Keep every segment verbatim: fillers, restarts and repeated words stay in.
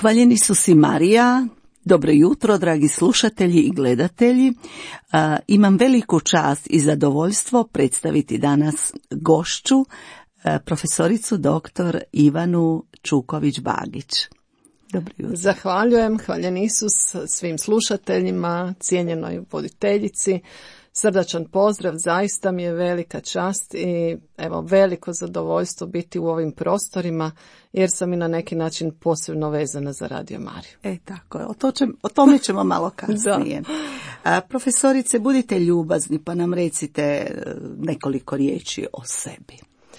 Hvaljeni su si Marija. Dobro jutro, dragi slušatelji i gledatelji. A, imam veliku čast i zadovoljstvo predstaviti danas gošću, a, profesoricu doktor Ivanu Čuković-Bagić. Dobro jutro. Zahvaljujem, hvaljen Isus svim slušateljima, cijenjenoj voditeljici. Srdačan pozdrav, zaista mi je velika čast i evo veliko zadovoljstvo biti u ovim prostorima jer sam i na neki način posebno vezana za Radio Mariju. E tako je, o, to će, o tome ćemo malo kasnije. A, profesorice, budite ljubazni pa nam recite nekoliko riječi o sebi.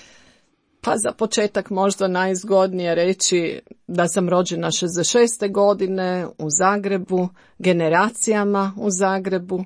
Pa za početak možda najzgodnije reći da sam rođena šezdeset šeste godine u Zagrebu, generacijama u Zagrebu,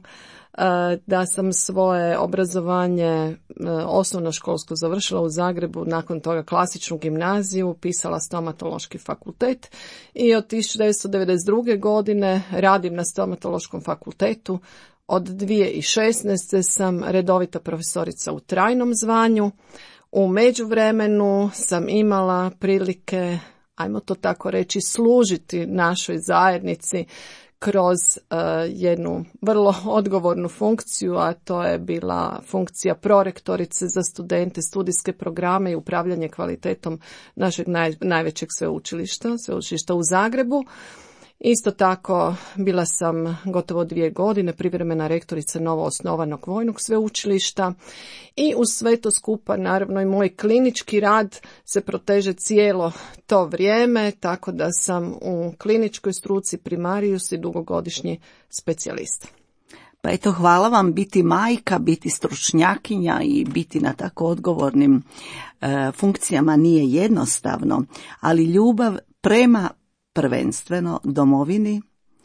da sam svoje obrazovanje osnovnoškolsko završila u Zagrebu, nakon toga klasičnu gimnaziju, upisala stomatološki fakultet i od tisuću devetsto devedeset druge godine radim na stomatološkom fakultetu. Od dvije tisuće šesnaeste sam redovita profesorica u trajnom zvanju. U međuvremenu sam imala prilike, ajmo to tako reći, služiti našoj zajednici kroz uh, jednu vrlo odgovornu funkciju, a to je bila funkcija prorektorice za studente, studijske programe i upravljanje kvalitetom našeg naj, najvećeg sveučilišta, sveučilišta u Zagrebu. Isto tako bila sam gotovo dvije godine privremena rektorica novoosnovanog vojnog sveučilišta i uz sve to skupa naravno i moj klinički rad se proteže cijelo to vrijeme, tako da sam u kliničkoj struci primarijus i dugogodišnji specijalist. Pa eto, hvala vam, biti majka, biti stručnjakinja i biti na tako odgovornim e, funkcijama nije jednostavno, ali ljubav prema prvenstveno domovini,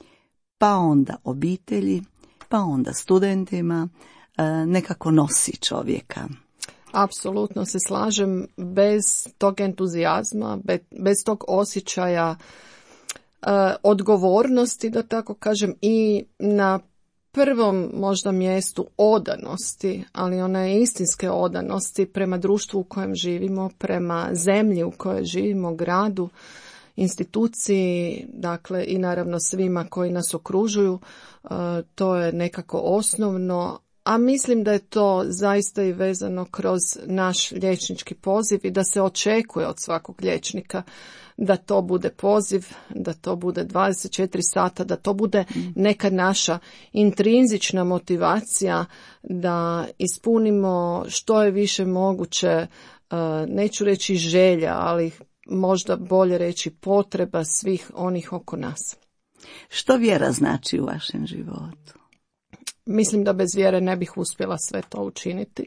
pa onda obitelji, pa onda studentima, nekako nosi čovjeka. Apsolutno se slažem, bez tog entuzijazma, bez tog osjećaja odgovornosti, da tako kažem, i na prvom možda mjestu odanosti, ali one istinske odanosti prema društvu u kojem živimo, prema zemlji u kojoj živimo, gradu, instituciji, dakle i naravno svima koji nas okružuju, to je nekako osnovno, a mislim da je to zaista i vezano kroz naš liječnički poziv i da se očekuje od svakog liječnika da to bude poziv, da to bude dvadeset četiri sata, da to bude neka naša intrinzična motivacija da ispunimo što je više moguće, neću reći želja, ali možda bolje reći potreba svih onih oko nas. Što vjera znači u vašem životu? Mislim da bez vjere ne bih uspjela sve to učiniti.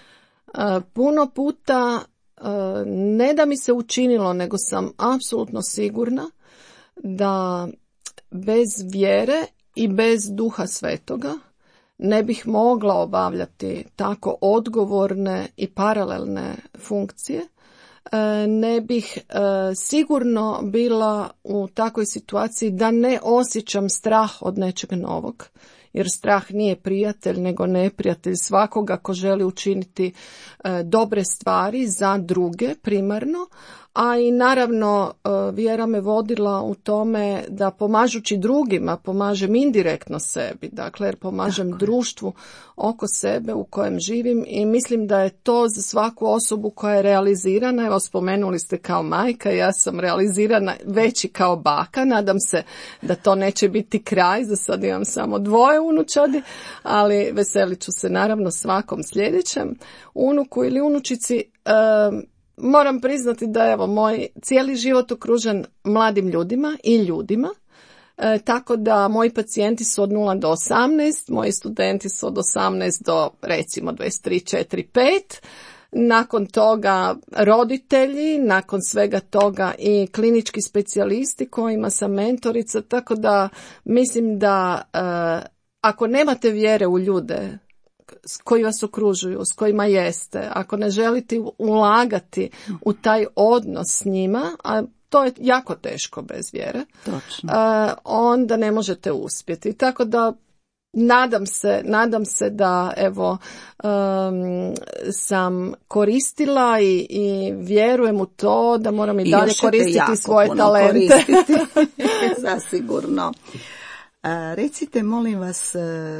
Puno puta ne da mi se učinilo, nego sam apsolutno sigurna da bez vjere i bez Duha Svetoga ne bih mogla obavljati tako odgovorne i paralelne funkcije. Ne bih e, sigurno bila u takvoj situaciji da ne osjećam strah od nečeg novog, jer strah nije prijatelj, nego neprijatelj svakoga ko želi učiniti e, dobre stvari za druge primarno, a i naravno e, vjera me vodila u tome da pomažući drugima, pomažem indirektno sebi, dakle jer pomažem društvu oko sebe u kojem živim i mislim da je to za svaku osobu koja je realizirana, evo spomenuli ste kao majka, ja sam realizirana već i kao baka, nadam se da to neće biti kraj, za sad imam samo dvoje unučadi, ali veselit ću se naravno svakom sljedećem unuku ili unučici. E, Moram priznati da je evo moj cijeli život okružen mladim ljudima i ljudima, e, tako da moji pacijenti su od nula do osamnaest, moji studenti su od osamnaest do recimo dvadeset tri, četiri, pet, nakon toga roditelji, nakon svega toga i klinički specijalisti kojima sam mentorica, tako da mislim da e, ako nemate vjere u ljude koji vas okružuju, s kojima jeste, ako ne želite ulagati u taj odnos s njima, a to je jako teško bez vjere, Točno. onda ne možete uspjeti. Tako da Nadam se, nadam se da evo um, sam koristila i, i vjerujem u to da moram i, I dalje koristiti svoje talente. Zasigurno. A, recite, molim vas,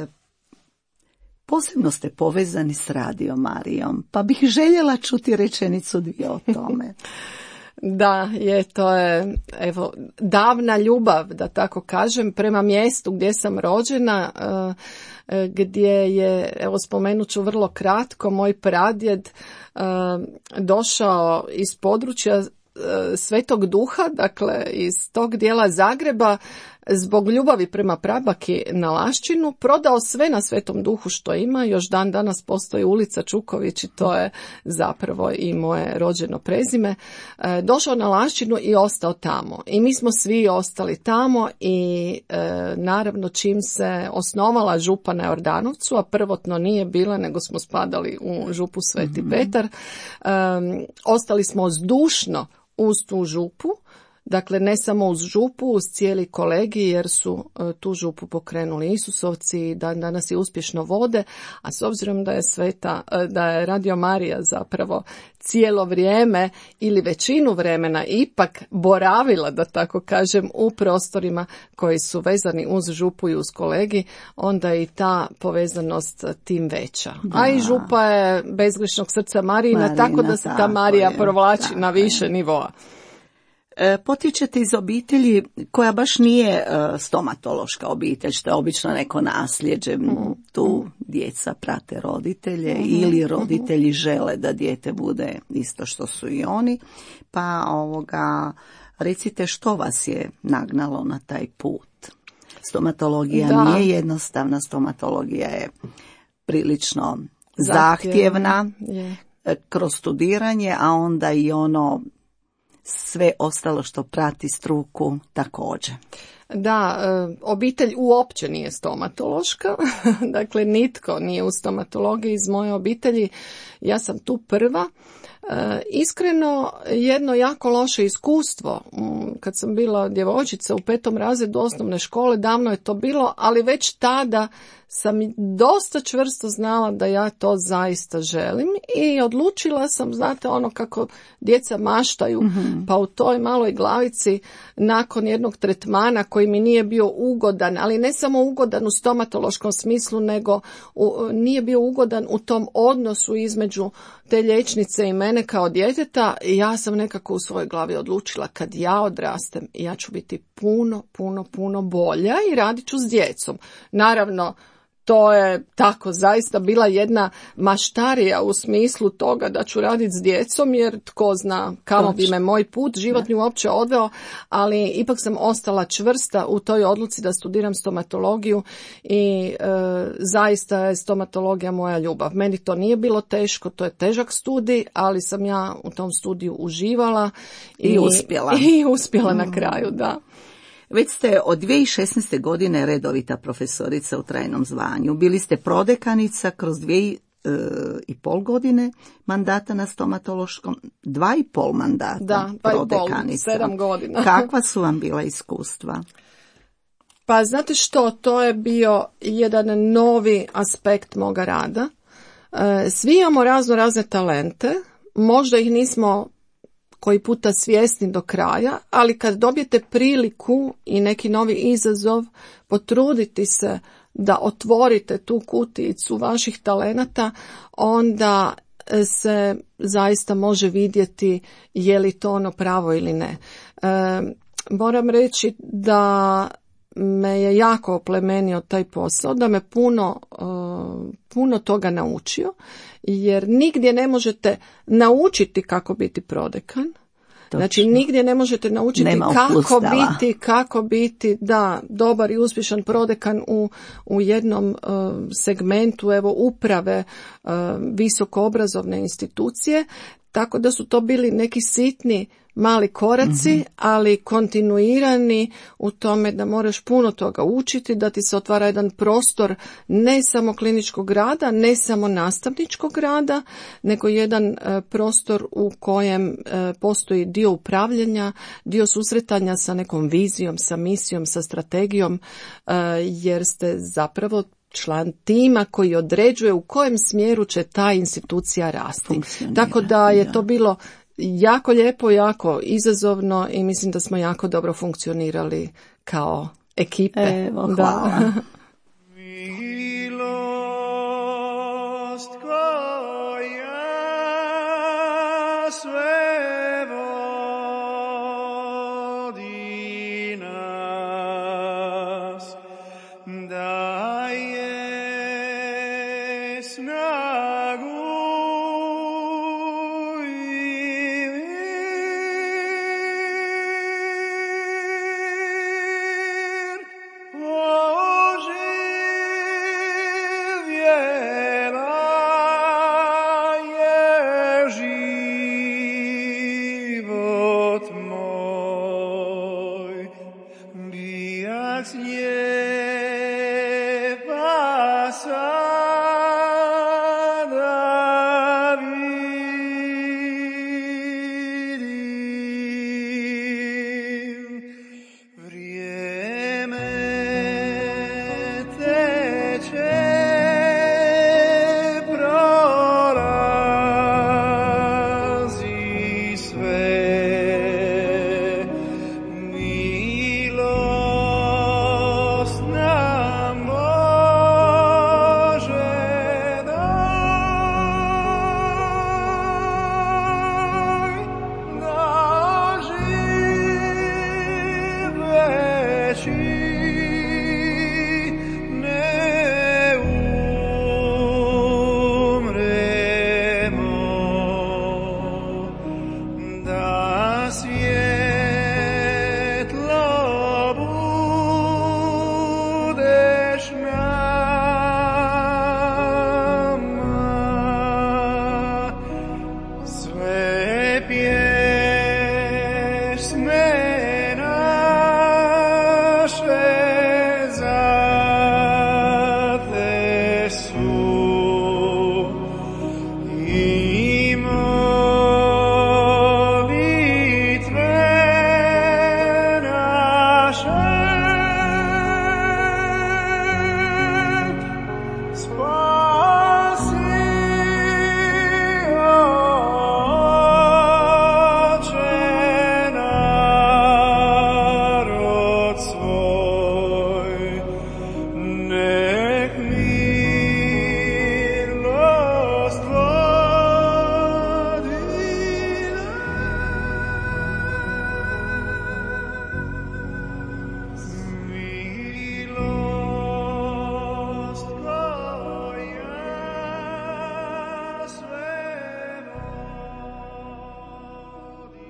posebno ste povezani s Radio Marijom, pa bih željela čuti rečenicu dvije o tome. Da, je, to je evo davna ljubav, da tako kažem, prema mjestu gdje sam rođena, gdje je, evo spomenut ću vrlo kratko, moj pradjed došao iz područja Svetog Duha, dakle iz tog dijela Zagreba, zbog ljubavi prema prabaki na Lašćinu, prodao sve na Svetom Duhu što ima. Još dan danas postoji ulica Čuković i to je zapravo i moje rođeno prezime. E, došao na Lašćinu i ostao tamo. I mi smo svi ostali tamo i e, naravno čim se osnovala župa na Jordanovcu, a prvotno nije bila, nego smo spadali u župu Sveti mm-hmm. Petar, e, ostali smo zdušno uz tu župu. Dakle, ne samo uz župu, uz cijeli kolegij, jer su e, tu župu pokrenuli Isusovci i dan danas je uspješno vode, a s obzirom da je sveta, e, da je Radio Marija zapravo cijelo vrijeme ili većinu vremena ipak boravila, da tako kažem, u prostorima koji su vezani uz župu i uz kolegij, onda je i ta povezanost tim veća. Da. A i župa je bezgrešnog srca Marijina, Marina, tako da se ta Marija je, provlači na više je. nivoa. Potječete iz obitelji koja baš nije stomatološka obitelj, što je obično neko nasljeđe. Tu djeca prate roditelje ili roditelji žele da dijete bude isto što su i oni. Pa ovoga, recite što vas je nagnalo na taj put. Stomatologija da. nije jednostavna, stomatologija je prilično zahtjevna, zahtjevna. kroz studiranje, a onda i ono sve ostalo što prati struku također. Da, obitelj uopće nije stomatološka, dakle nitko nije u stomatologiji iz moje obitelji, ja sam tu prva. Iskreno, jedno jako loše iskustvo, kad sam bila djevojčica u petom razredu osnovne škole, davno je to bilo, ali već tada sam dosta čvrsto znala da ja to zaista želim i odlučila sam, znate ono kako djeca maštaju, mm-hmm. pa u toj maloj glavici nakon jednog tretmana koji mi nije bio ugodan, ali ne samo ugodan u stomatološkom smislu, nego u, nije bio ugodan u tom odnosu između te liječnice i mene kao djeteta, ja sam nekako u svojoj glavi odlučila kad ja odrastem, ja ću biti puno, puno, puno bolja i radit ću s djecom. Naravno, to je tako zaista bila jedna maštarija u smislu toga da ću raditi s djecom, jer tko zna kamo bi me moj put životni uopće odveo, ali ipak sam ostala čvrsta u toj odluci da studiram stomatologiju i e, zaista je stomatologija moja ljubav. Meni to nije bilo teško, to je težak studij, ali sam ja u tom studiju uživala i, I uspjela. I uspjela na kraju, da. Već ste od dvije tisuće šesnaeste. godine redovita profesorica u trajnom zvanju. Bili ste prodekanica kroz dvije i pol godine mandata na stomatološkom, dva i pol mandata da, prodekanica. Sedam godina. Kakva su vam bila iskustva? Pa znate što, to je bio jedan novi aspekt moga rada. Svi imamo razno razne talente, možda ih nismo koji puta svjesni do kraja, ali kad dobijete priliku i neki novi izazov, potruditi se da otvorite tu kutijicu vaših talenata, onda se zaista može vidjeti je li to ono pravo ili ne. E, moram reći da me je jako oplemenio taj posao, da me puno, uh, puno toga naučio, jer nigdje ne možete naučiti kako biti prodekan. Točno. Znači nigdje ne možete naučiti Nema kako upustava. biti, kako biti da dobar i uspješan prodekan u, u jednom uh, segmentu evo uprave uh, visokoobrazovne institucije, tako da su to bili neki sitni mali koraci, mm-hmm. ali kontinuirani u tome da moraš puno toga učiti, da ti se otvara jedan prostor ne samo kliničkog rada, ne samo nastavničkog rada, nego jedan e, prostor u kojem e, postoji dio upravljanja, dio susretanja sa nekom vizijom, sa misijom, sa strategijom, e, jer ste zapravo član tima koji određuje u kojem smjeru će ta institucija rasti. Tako da je da. to bilo jako lijepo, jako izazovno i mislim da smo jako dobro funkcionirali kao ekipe. Evo, hvala. Da. Milost koja sve vodi nas, daje snagu i mir. Oživjela je život moj, bijak slijepa sada vidim. Vrijeme teče, prolazi sve, milost nam može daj, da živeći ne umremo, da svjetlo budeš nama, sve pjesme naše za te su i molitve naše. Spasi, Oče, narod svoj, nek milost vodi nas. Milost koja sve vodi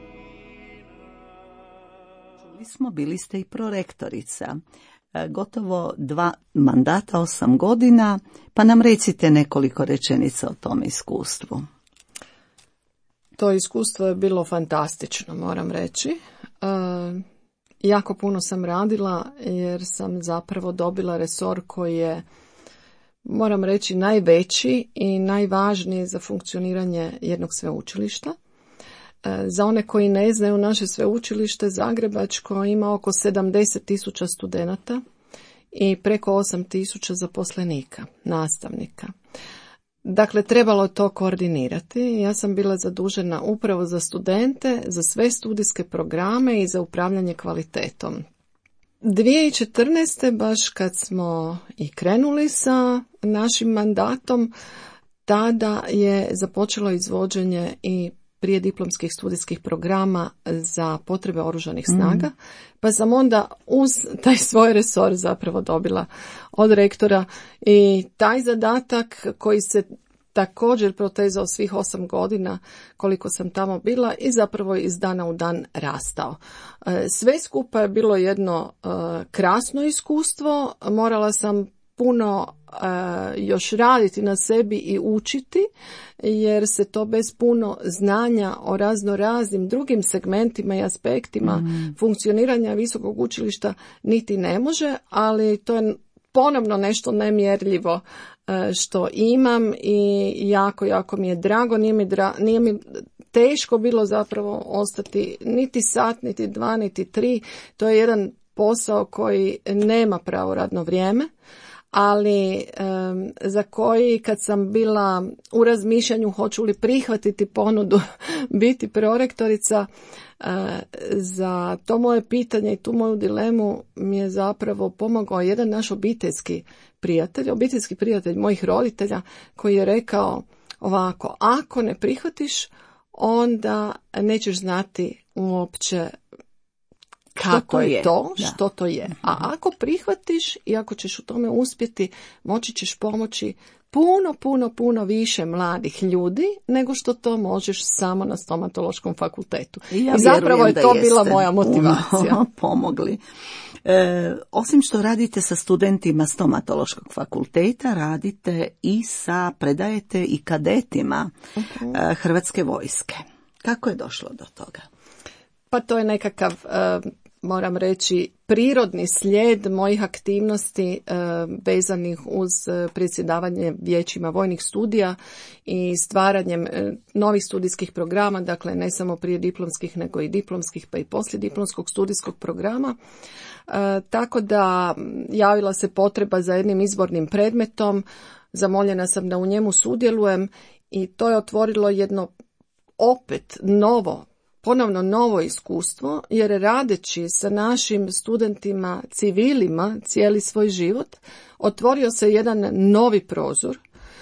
nas. Čuli smo, bili ste i prorektorica. E, Gotovo dva mandata, osam godina, pa nam recite nekoliko rečenica o tom iskustvu. To iskustvo je bilo fantastično, moram reći. E, jako puno sam radila jer sam zapravo dobila resor koji je, moram reći, najveći i najvažniji za funkcioniranje jednog sveučilišta. E, za one koji ne znaju, naše sveučilište Zagrebačko ima oko sedamdeset tisuća studenata i preko osam tisuća zaposlenika, nastavnika. Dakle, trebalo je to koordinirati. Ja sam bila zadužena upravo za studente, za sve studijske programe i za upravljanje kvalitetom. dvije tisuće četrnaeste. baš kad smo i krenuli sa našim mandatom, tada je započelo izvođenje i prijediplomskih studijskih programa za potrebe oružanih snaga, mm. pa sam onda uz taj svoj resor zapravo dobila od rektora i taj zadatak koji se također protezao svih osam godina koliko sam tamo bila i zapravo iz dana u dan rastao. Sve skupa je bilo jedno krasno iskustvo, morala sam puno uh, još raditi na sebi i učiti, jer se to bez puno znanja o razno raznim drugim segmentima i aspektima mm. funkcioniranja visokog učilišta niti ne može, ali to je ponovno nešto nemjerljivo uh, što imam i jako, jako mi je drago. Nije mi, dra- nije mi teško bilo zapravo ostati niti sat, niti dva, niti tri. To je jedan posao koji nema pravo radno vrijeme, ali um, za koji kad sam bila u razmišljanju hoću li prihvatiti ponudu biti prorektorica, uh, za to moje pitanje i tu moju dilemu mi je zapravo pomogao jedan naš obiteljski prijatelj, obiteljski prijatelj mojih roditelja koji je rekao ovako: ako ne prihvatiš, onda nećeš znati uopće kako je to, što to je. A ako prihvatiš i ako ćeš u tome uspjeti, moći ćeš pomoći puno, puno, puno više mladih ljudi nego što to možeš samo na stomatološkom fakultetu. I, ja I zapravo je to bila jeste moja motivacija. Pomogli. E, osim što radite sa studentima stomatološkog fakulteta, radite i sa, predajete i kadetima uh-huh. Hrvatske vojske. Kako je došlo do toga? Pa to je nekakav, moram reći, prirodni slijed mojih aktivnosti vezanih uz predsjedavanje vijećima vojnih studija i stvaranjem novih studijskih programa, dakle ne samo prije diplomskih nego i diplomskih pa i poslijediplomskog studijskog programa. Tako da javila se potreba za jednim izbornim predmetom, zamoljena sam da u njemu sudjelujem i to je otvorilo jedno opet novo, ponovno novo iskustvo, jer radeći sa našim studentima, civilima, cijeli svoj život, otvorio se jedan novi prozor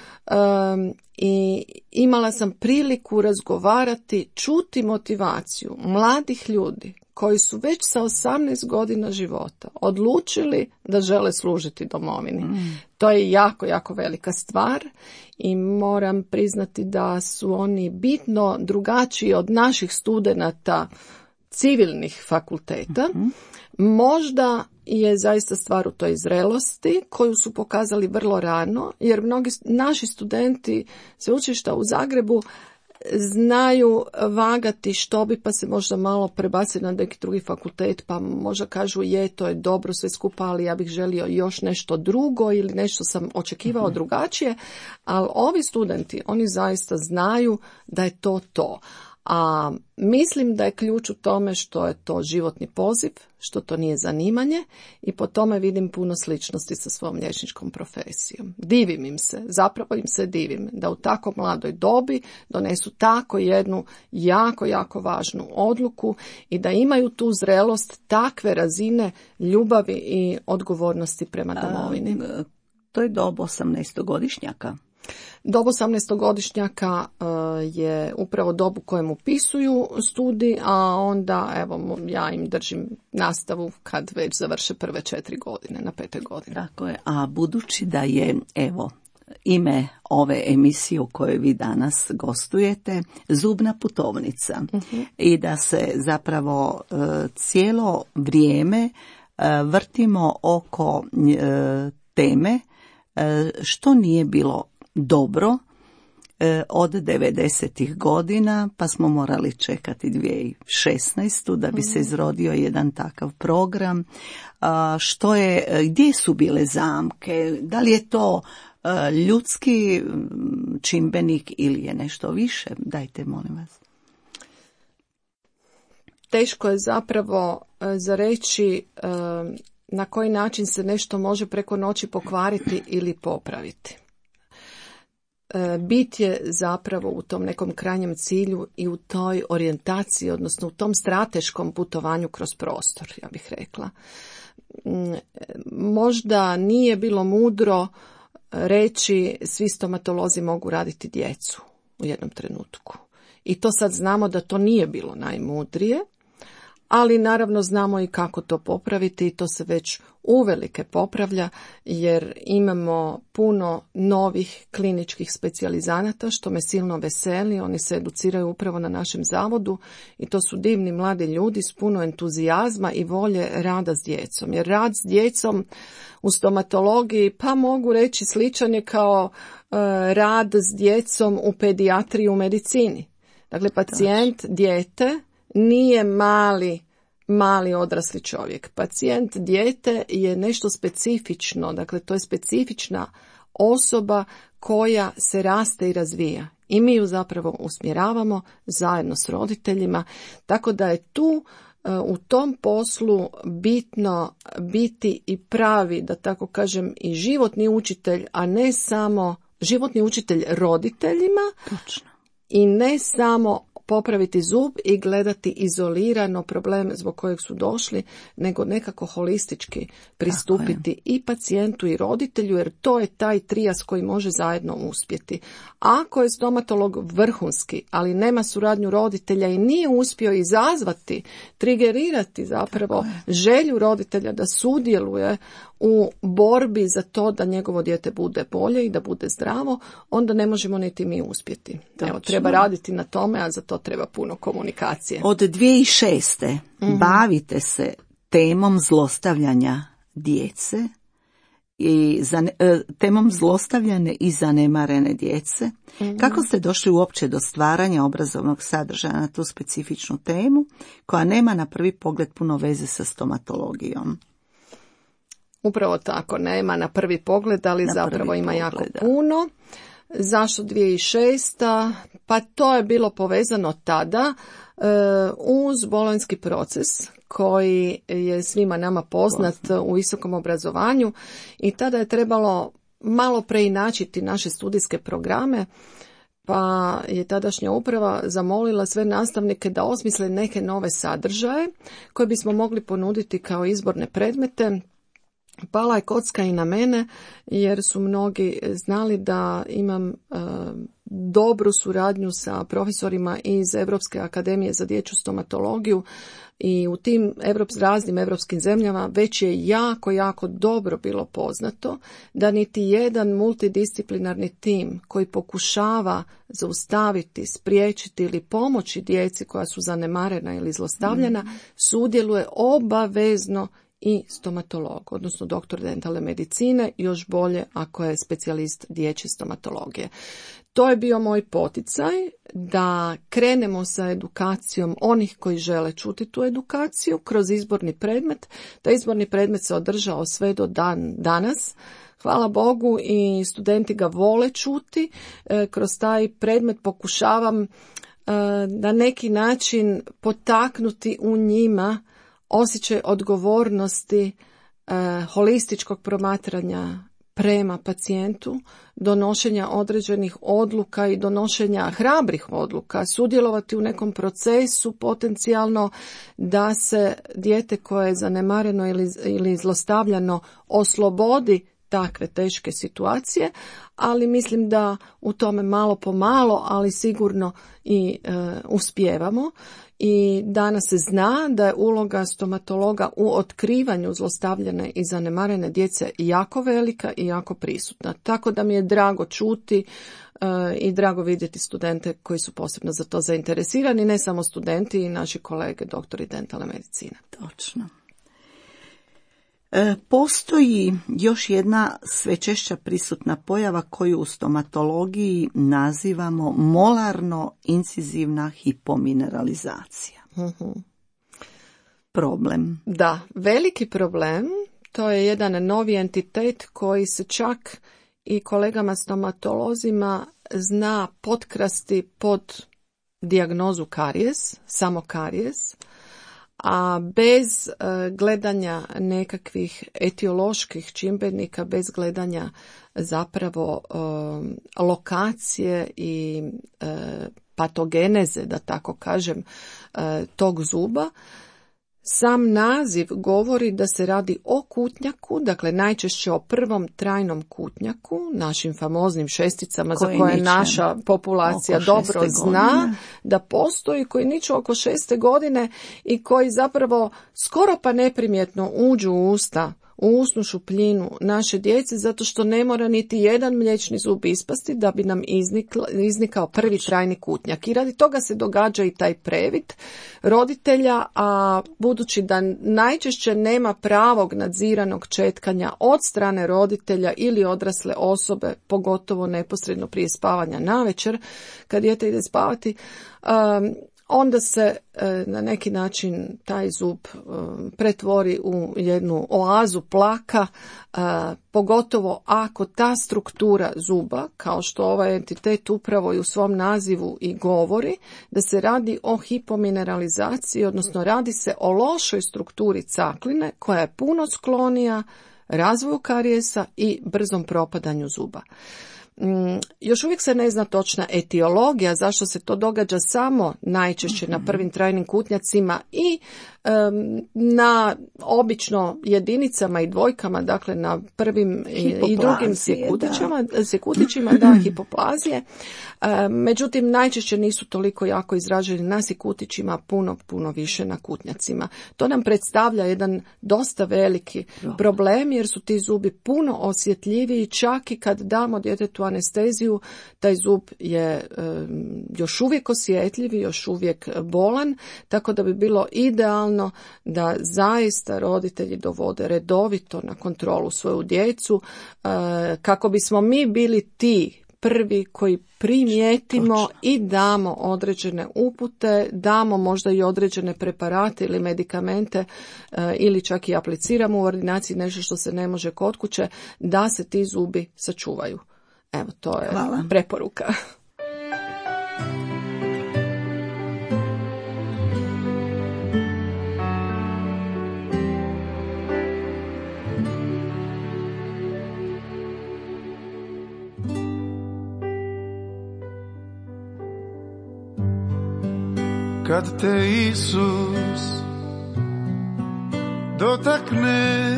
um, i imala sam priliku razgovarati, čuti motivaciju mladih ljudi koji su već sa osamnaest godina života odlučili da žele služiti domovini. Mm. To je jako, jako velika stvar i moram priznati da su oni bitno drugačiji od naših studenata civilnih fakulteta. Mm-hmm. Možda je zaista stvar u toj zrelosti koju su pokazali vrlo rano, jer mnogi naši studenti sveučilišta u Zagrebu znaju vagati što bi, pa se možda malo prebaciti na neki drugi fakultet, pa možda kažu je, to je dobro sve skupa, ali ja bih želio još nešto drugo ili nešto sam očekivao mm-hmm. drugačije, ali ovi studenti, oni zaista znaju da je to to. A mislim da je ključ u tome što je to životni poziv, što to nije zanimanje i po tome vidim puno sličnosti sa svom liječničkom profesijom. Divim im se, zapravo im se divim da u tako mladoj dobi donesu tako jednu jako, jako važnu odluku i da imaju tu zrelost takve razine ljubavi i odgovornosti prema domovini. A, to je dob osamnaestogodišnjaka. Dob osamnaestogodišnjaka uh, je upravo dob u kojem upisuju studij, a onda evo ja im držim nastavu kad već završe prve četiri godine, na pete godine. Tako je, a budući da je evo ime ove emisije u kojoj vi danas gostujete Zubna putovnica uh-huh. i da se zapravo uh, cijelo vrijeme uh, vrtimo oko uh, teme uh, što nije bilo dobro e, od devedesetih godina, pa smo morali čekati dvije tisuće šesnaestu da bi se izrodio jedan takav program. A, što je, gdje su bile zamke? Da li je to a, ljudski čimbenik ili je nešto više? Dajte, molim vas. Teško je zapravo za reći na koji način se nešto može preko noći pokvariti ili popraviti. Bit je zapravo u tom nekom krajnjem cilju i u toj orijentaciji, odnosno u tom strateškom putovanju kroz prostor, ja bih rekla. Možda nije bilo mudro reći svi stomatolozi mogu raditi djecu u jednom trenutku. I to sad znamo da to nije bilo najmudrije, ali naravno znamo i kako to popraviti i to se već uvelike popravlja jer imamo puno novih kliničkih specijalizanata što me silno veseli. Oni se educiraju upravo na našem zavodu i to su divni mladi ljudi s puno entuzijazma i volje rada s djecom. Jer rad s djecom u stomatologiji pa mogu reći sličan je kao uh, rad s djecom u pedijatriji u medicini. Dakle, pacijent, dijete nije mali, mali odrasli čovjek. Pacijent, dijete je nešto specifično, dakle to je specifična osoba koja se raste i razvija. I mi ju zapravo usmjeravamo zajedno s roditeljima, tako da je tu u tom poslu bitno biti i pravi, da tako kažem, i životni učitelj, a ne samo životni učitelj roditeljima. Točno. I ne samo popraviti zub i gledati izolirano problem zbog kojeg su došli, nego nekako holistički pristupiti i pacijentu i roditelju, jer to je taj trijas koji može zajedno uspjeti. Ako je stomatolog vrhunski, ali nema suradnju roditelja i nije uspio izazvati, trigerirati zapravo želju roditelja da sudjeluje u borbi za to da njegovo dijete bude bolje i da bude zdravo, onda ne možemo niti mi uspjeti. Evo, treba raditi na tome, a za to treba puno komunikacije. Od dvije tisuće šeste. Mm-hmm. bavite se temom zlostavljanja djece i zane, temom zlostavljane i zanemarene djece. Mm-hmm. Kako ste došli uopće do stvaranja obrazovnog sadržaja na tu specifičnu temu koja nema na prvi pogled puno veze sa stomatologijom? Upravo tako, nema na prvi pogled, ali na zapravo ima pogled, jako da. puno. Zašto dvije tisuće šesta? Pa to je bilo povezano tada e, uz bolonjski proces koji je svima nama poznat Poznat. u visokom obrazovanju i tada je trebalo malo preinačiti naše studijske programe, pa je tadašnja uprava zamolila sve nastavnike da osmisle neke nove sadržaje koje bismo mogli ponuditi kao izborne predmete. Pala je kocka i na mene jer su mnogi znali da imam e, dobru suradnju sa profesorima iz Europske akademije za dječju stomatologiju i u tim evrops, raznim europskim zemljama već je jako, jako dobro bilo poznato da niti jedan multidisciplinarni tim koji pokušava zaustaviti, spriječiti ili pomoći djeci koja su zanemarena ili zlostavljana, mm. sudjeluje obavezno i stomatolog, odnosno doktor dentalne medicine, još bolje ako je specijalist dječje stomatologije. To je bio moj poticaj da krenemo sa edukacijom onih koji žele čuti tu edukaciju kroz izborni predmet. Taj izborni predmet se održao sve do dan danas. Hvala Bogu i studenti ga vole čuti. E, kroz taj predmet pokušavam e, na neki način potaknuti u njima osjećaj odgovornosti, e, holističkog promatranja prema pacijentu, donošenja određenih odluka i donošenja hrabrih odluka, sudjelovati u nekom procesu potencijalno da se dijete koje je zanemareno ili, ili zlostavljano oslobodi takve teške situacije, ali mislim da u tome malo po malo, ali sigurno i e, uspijevamo. I danas se zna da je uloga stomatologa u otkrivanju zlostavljane i zanemarene djece jako velika i jako prisutna. Tako da mi je drago čuti uh, i drago vidjeti studente koji su posebno za to zainteresirani, ne samo studenti i naši kolege doktori dentalne medicine. Točno. E, postoji još jedna sve češća prisutna pojava koju u stomatologiji nazivamo molarno-incizivna hipomineralizacija. Mm-hmm. Problem. Da, veliki problem. To je jedan novi entitet koji se čak i kolegama stomatolozima zna potkrasti pod dijagnozu karijes, samo karijes. A bez uh, gledanja nekakvih etioloških čimbenika, bez gledanja zapravo um, lokacije i uh, patogeneze, da tako kažem, uh, tog zuba, sam naziv govori da se radi o kutnjaku, dakle najčešće o prvom trajnom kutnjaku, našim famoznim šesticama koji za koje naša populacija dobro zna godine. Da postoji, koji niču oko šeste godine i koji zapravo skoro pa neprimjetno uđu u usta, u usnu šupljinu naše djece, zato što ne mora niti jedan mliječni zub ispasti da bi nam iznikla, iznikao prvi trajni kutnjak. I radi toga se događa i taj previd roditelja, a budući da najčešće nema pravog nadziranog četkanja od strane roditelja ili odrasle osobe, pogotovo neposredno prije spavanja navečer, kad dijete ide spavati, um, onda se e, na neki način taj zub e, pretvori u jednu oazu plaka, e, pogotovo ako ta struktura zuba, kao što ovaj entitet upravo i u svom nazivu i govori, da se radi o hipomineralizaciji, odnosno radi se o lošoj strukturi cakline koja je puno sklonija razvoju karijesa i brzom propadanju zuba. Još uvijek se ne zna točna etiologija zašto se to događa samo najčešće na prvim trajnim kutnjacima i um, na obično jedinicama i dvojkama, dakle na prvim i drugim sjekutićima, da. sjekutićima, da, hipoplazije. Um, međutim, najčešće nisu toliko jako izraženi na sjekutićima, puno, puno više na kutnjacima. To nam predstavlja jedan dosta veliki problem jer su ti zubi puno osjetljiviji, čak i kad damo djetetu anesteziju, taj zub je um, još uvijek osjetljiv, još uvijek bolan, tako da bi bilo idealno da zaista roditelji dovode redovito na kontrolu svoju djecu, uh, kako bismo mi bili ti prvi koji primijetimo Točno. i damo određene upute, damo možda i određene preparate ili medikamente uh, ili čak i apliciramo u ordinaciji nešto što se ne može kod kuće, da se ti zubi sačuvaju. Evo, to je Hvala. preporuka. Kad te Isus dotakne,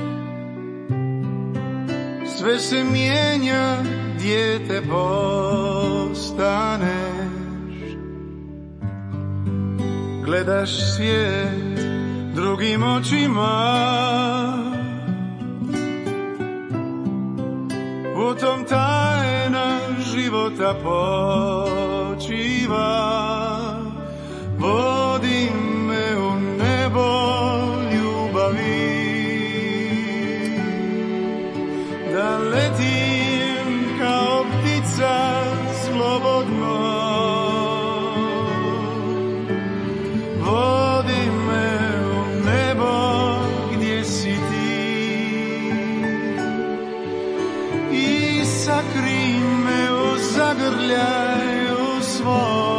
sve se mijenja, dijete postaneš. Gledaš svijet drugim očima, u tom tajna života počiva. Vodi me u nebo ljubavi, da letim kao ptica slobodno. Vodi me u nebo gdje si ti i sakri me u zagrljaju svom,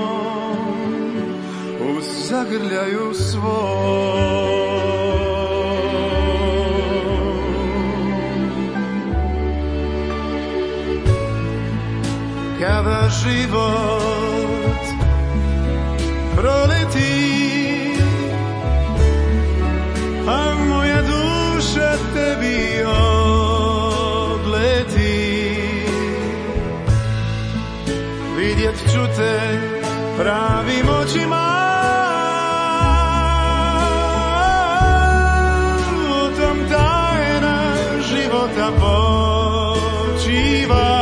u zagrljaju svom. Kada život proleti, a moja duša tebi odleti, vidjet ću te pravim očima. U tom tajna života počiva.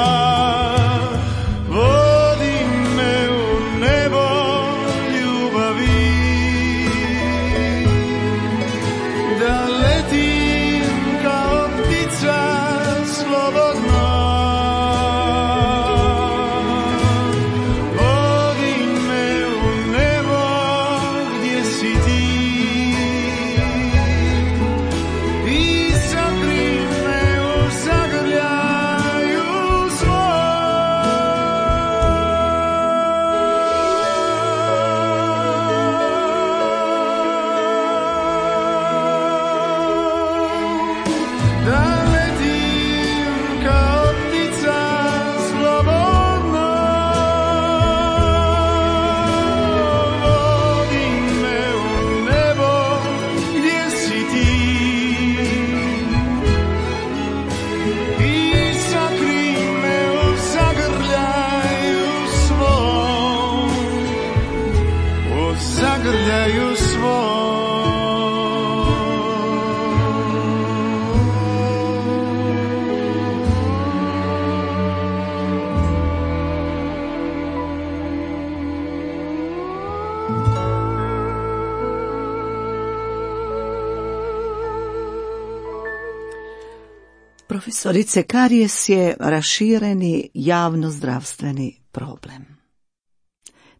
Profesorice, karijes je rašireni javnozdravstveni problem.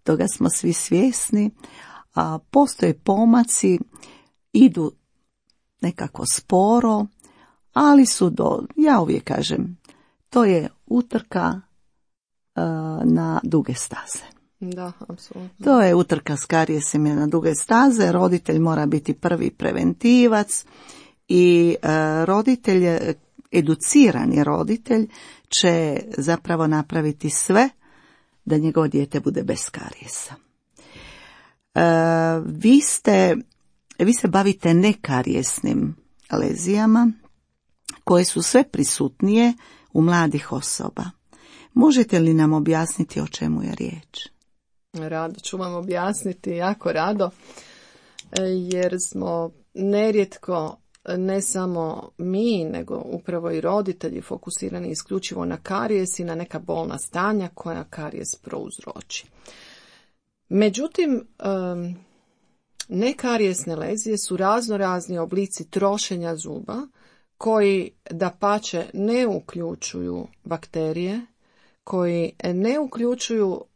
toga smo svi svjesni, a postoje pomaci, idu nekako sporo, ali su do, ja uvijek kažem, to je utrka uh, na duge staze. Da, apsolutno. To je utrka s karijesem na duge staze, roditelj mora biti prvi preventivac i uh, roditelj, educirani roditelj će zapravo napraviti sve da njegovo dijete bude bez karijesa. Uh, vi ste, vi se bavite nekarijesnim lezijama koje su sve prisutnije u mladih osoba. Možete li nam objasniti o čemu je riječ? Rado ću vam objasniti, jako rado, jer smo nerijetko ne samo mi, nego upravo i roditelji fokusirani isključivo na karijes i na neka bolna stanja koja karijes prouzroči. Međutim, nekarijesne lezije su razno razni oblici trošenja zuba koji dapače ne uključuju bakterije, koji ne uključuju e,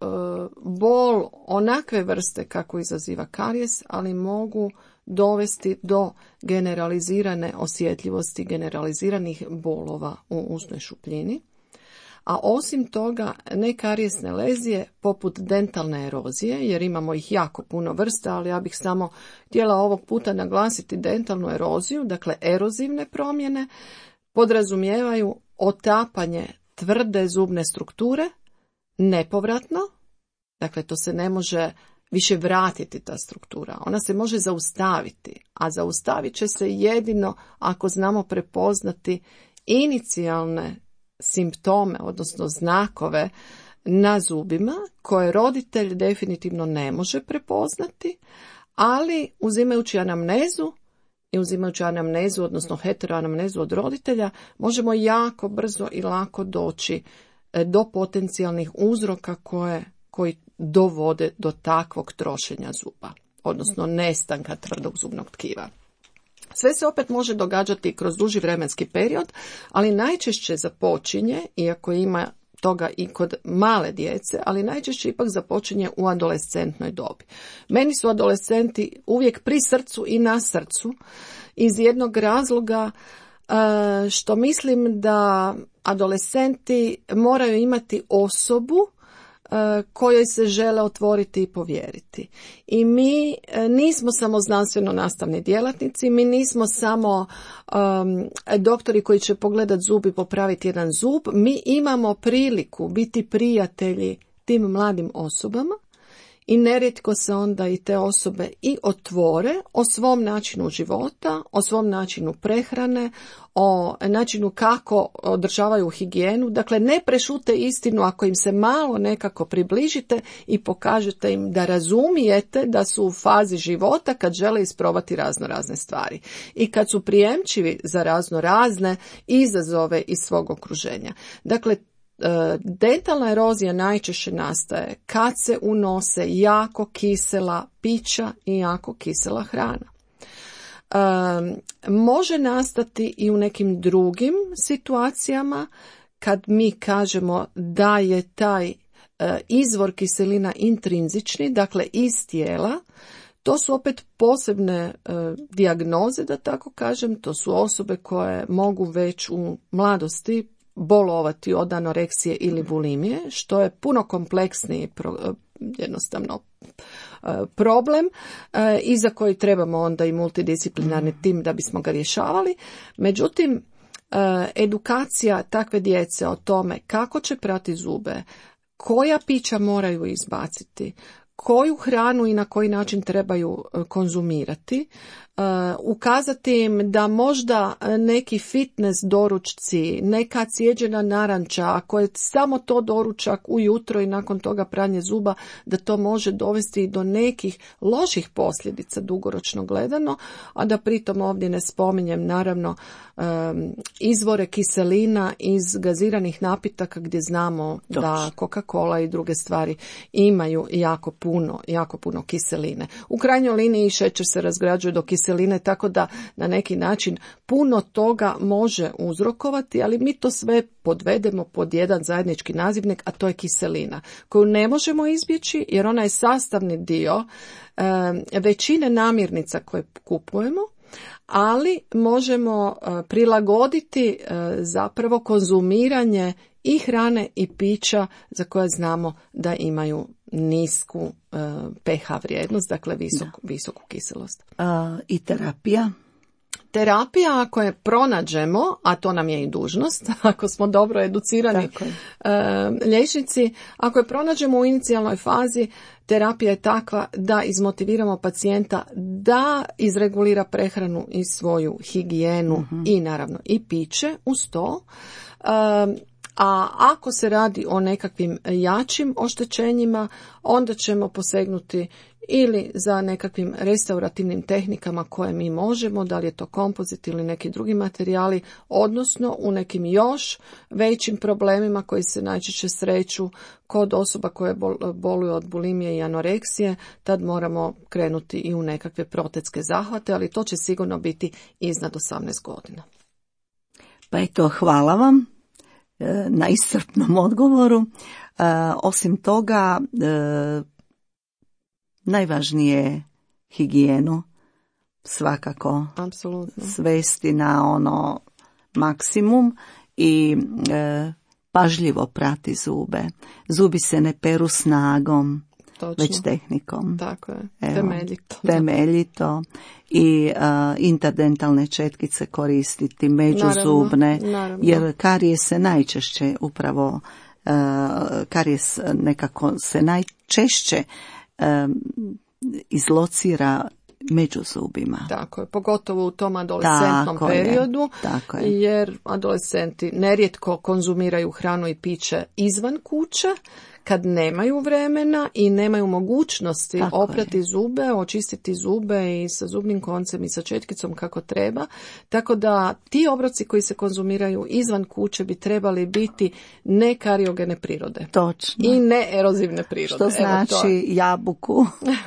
bol onakve vrste kako izaziva karijes, ali mogu dovesti do generalizirane osjetljivosti, generaliziranih bolova u usnoj šupljini. A osim toga, nekarijesne lezije poput dentalne erozije, jer imamo ih jako puno vrsta, ali ja bih samo htjela ovog puta naglasiti dentalnu eroziju, dakle erozivne promjene, podrazumijevaju otapanje tvrde zubne strukture, nepovratno, dakle to se ne može više vratiti ta struktura, ona se može zaustaviti, a zaustavit će se jedino ako znamo prepoznati inicijalne simptome, odnosno znakove na zubima koje roditelj definitivno ne može prepoznati, ali uzimajući anamnezu i uzimajući anamnezu, odnosno heteroanamnezu od roditelja, možemo jako brzo i lako doći do potencijalnih uzroka koje, koji dovode do takvog trošenja zuba, odnosno nestanka tvrdog zubnog tkiva. Sve se opet može događati kroz duži vremenski period, ali najčešće započinje, iako ima toga i kod male djece, ali najčešće ipak započinje u adolescentnoj dobi. Meni su adolescenti uvijek pri srcu i na srcu iz jednog razloga što mislim da adolescenti moraju imati osobu kojoj se žele otvoriti i povjeriti. I mi nismo samo znanstveno nastavni djelatnici, mi nismo samo um, doktori koji će pogledati zub i popraviti jedan zub, mi imamo priliku biti prijatelji tim mladim osobama i nerijetko se onda i te osobe i otvore o svom načinu života, o svom načinu prehrane, o načinu kako održavaju higijenu. Dakle, ne prešute istinu ako im se malo nekako približite i pokažete im da razumijete da su u fazi života kad žele isprobati razno razne stvari i kad su prijemčivi za razno razne izazove iz svog okruženja. Dakle, dentalna erozija najčešće nastaje kad se unose jako kisela pića i jako kisela hrana. E, može nastati i u nekim drugim situacijama kad mi kažemo da je taj e, izvor kiselina intrinzični, dakle iz tijela. To su opet posebne e, dijagnoze, da tako kažem, to su osobe koje mogu već u mladosti bolovati od anoreksije ili bulimije, što je puno kompleksniji pro, jednostavno problem i za koji trebamo onda i multidisciplinarni tim da bismo ga rješavali. Međutim, edukacija takve djece o tome kako će prati zube, koja pića moraju izbaciti, koju hranu i na koji način trebaju konzumirati, ukazati im da možda neki fitness doručci, neka cijeđena naranča, ako je samo to doručak ujutro i nakon toga pranje zuba, da to može dovesti do nekih loših posljedica dugoročno gledano, a da pritom ovdje ne spominjem naravno izvore kiselina iz gaziranih napitaka gdje znamo Doći. da Coca-Cola i druge stvari imaju jako puno, jako puno kiseline. U krajnjoj liniji šećer se razgrađuje do kiseline kiseline, tako da na neki način puno toga može uzrokovati, ali mi to sve podvedemo pod jedan zajednički nazivnik, a to je kiselina, koju ne možemo izbjeći jer ona je sastavni dio e, većine namirnica koje kupujemo, ali možemo e, prilagoditi e, zapravo konzumiranje i hrane i pića za koje znamo da imaju nisku e, pH vrijednost, dakle visok, visoku kiselost. A, I terapija? Terapija, ako je pronađemo, a to nam je i dužnost, ako smo dobro educirani e, liječnici, ako je pronađemo u inicijalnoj fazi, terapija je takva da izmotiviramo pacijenta da izregulira prehranu i svoju higijenu mm-hmm. i naravno i piće uz to. E, A ako se radi o nekakvim jačim oštećenjima, onda ćemo posegnuti ili za nekakvim restaurativnim tehnikama koje mi možemo, da li je to kompozit ili neki drugi materijali, odnosno u nekim još većim problemima koji se najčešće sreću kod osoba koje boluju od bulimije i anoreksije, tad moramo krenuti i u nekakve protetske zahvate, ali to će sigurno biti iznad osamnaest godina. Pa eto, hvala vam na iscrpnom odgovoru. E, osim toga, e, najvažnije je higijenu svakako apsolutno svesti na ono maksimum i e, pažljivo prati zube. Zubi se ne peru snagom, točno, već tehnikom. Tako je, Evo, temeljito. Temeljito. I uh, interdentalne četkice koristiti, međuzubne, naravno, naravno. jer karijes se najčešće upravo, uh, karijes nekako se najčešće um, izlocira među zubima. Tako je, pogotovo u tom adolescentnom tako periodu, je, tako je. jer adolescenti nerijetko konzumiraju hranu i piće izvan kuće, kad nemaju vremena i nemaju mogućnosti tako oprati je. zube, očistiti zube i sa zubnim koncem i sa četkicom kako treba. Tako da ti obroci koji se konzumiraju izvan kuće bi trebali biti nekariogene prirode. Točno. I neerozivne prirode. Što znači jabuku.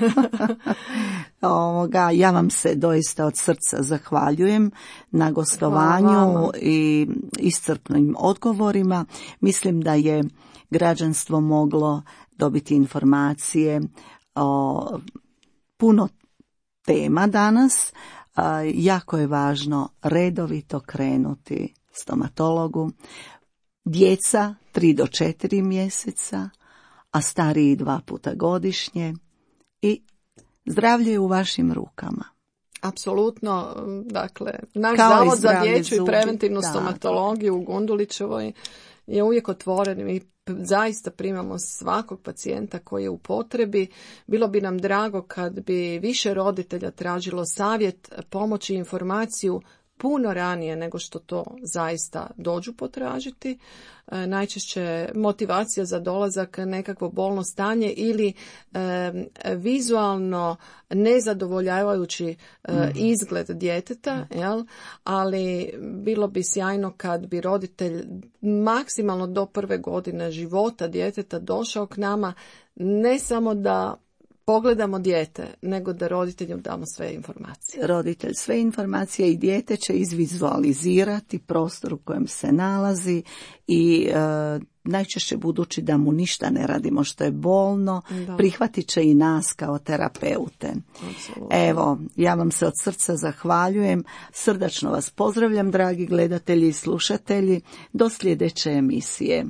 Ovoga, ja vam se doista od srca zahvaljujem na gostovanju i iscrpnim odgovorima. Mislim da je građanstvo moglo dobiti informacije o puno tema danas. Jako je važno redovito krenuti stomatologu. Djeca tri do četiri mjeseca, a stariji dva puta godišnje i zdravlje je u vašim rukama. Apsolutno, dakle, naš Kao zavod za dječju zubi. i preventivnu da. stomatologiju u Gundulićevoj je uvijek otvoren. Mi zaista primamo svakog pacijenta koji je u potrebi. Bilo bi nam drago kad bi više roditelja tražilo savjet, pomoć i informaciju puno ranije nego što to zaista dođu potražiti. E, najčešće motivacija za dolazak nekakvo bolno stanje ili e, vizualno nezadovoljavajući e, mm. izgled djeteta, jel? Ali bilo bi sjajno kad bi roditelj maksimalno do prve godine života djeteta došao k nama, ne samo da pogledamo dijete, nego da roditelju damo sve informacije. Roditelj sve informacije i dijete će izvizualizirati prostor u kojem se nalazi i e, najčešće budući da mu ništa ne radimo što je bolno, da. Prihvatit će i nas kao terapeute. Apsolutno. Evo, ja vam se od srca zahvaljujem, srdačno vas pozdravljam, dragi gledatelji i slušatelji, do sljedeće emisije.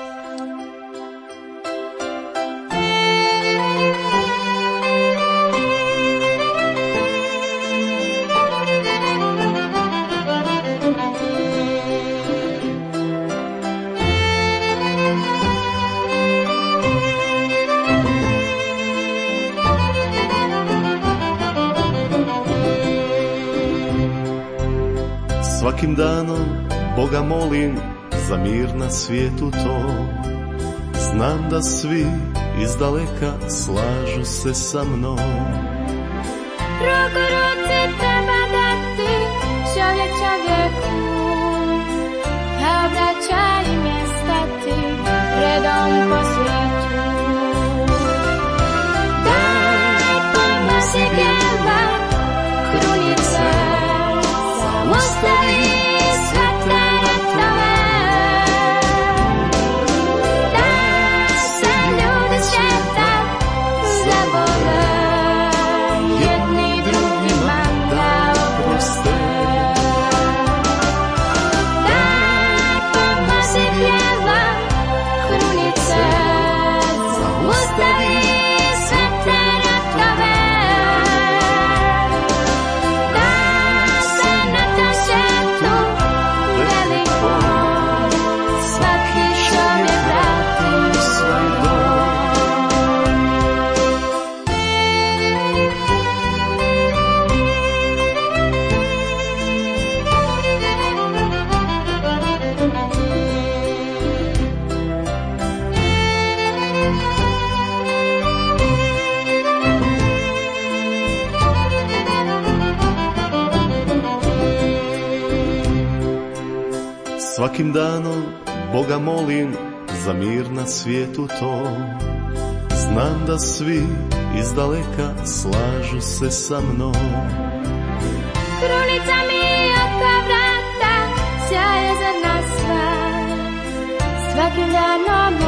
Svakim danom Boga molim za mir na svijetu to. Znam da svi izdaleka slažu se sa mnom. Ruku ruci treba dati čovjek čovjeku, a obraća im je stati redom po svijetu. Daj pomozi greba, krunicu Svakim danom Boga molim za mir na svijetu to. Znam da svi iz daleka slažu se sa mnom. Krunica mi oka vrata, sjaje za nas sva. Svakim danom